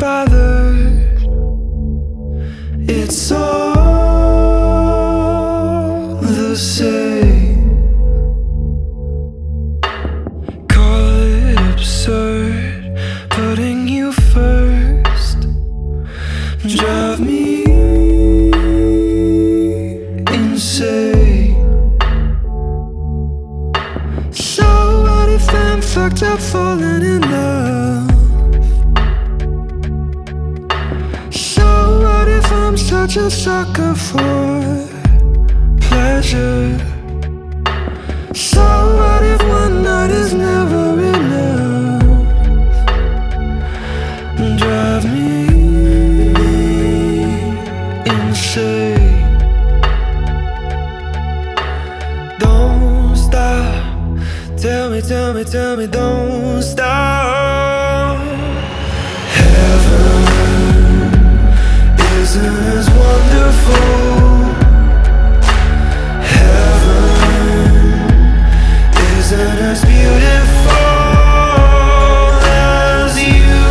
bothered. It's all the same. Call it absurd, putting you first. Drive me insane. So what if I'm fucked up falling in love? So what if I'm such a sucker for pleasure? So what if one night is never enough? Drive me insane. Don't stop. Tell me, don't stop. Heaven isn't as wonderful. Heaven isn't as beautiful as you.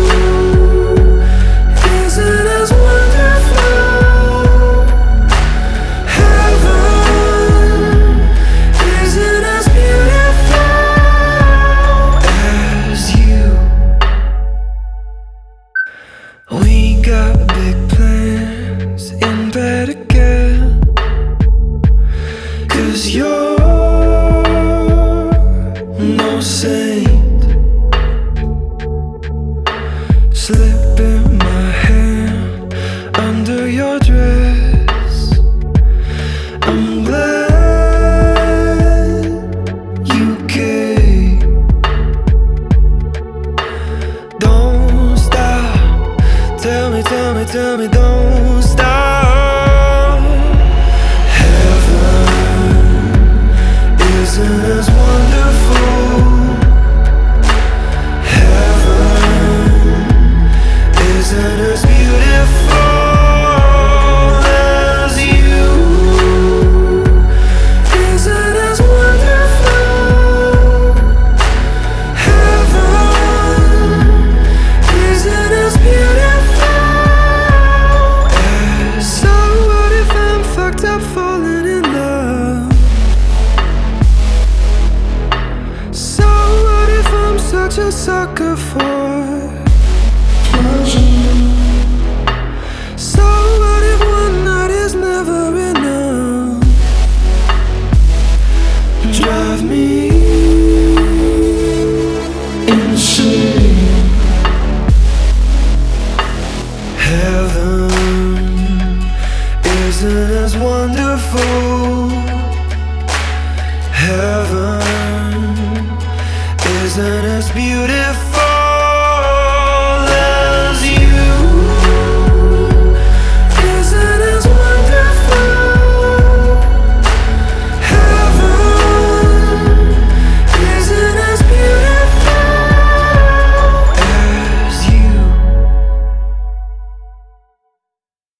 Isn't as wonderful. Heaven isn't as beautiful as you. We got big plans in bed again, 'cause you're no saint. Slipping my hand under your dress. I'm glad you came. Don't stop. Tell me, don't stop. Heaven isn't as wonderful. Heaven isn't as beautiful as you. Isn't as wonderful. Heaven isn't as beautiful as. So what if I'm fucked up falling in love? So what if I'm such a sucker for pleasure? So what if one night is never enough? Drive me insane. Heaven isn't as wonderful. Heaven isn't as beautiful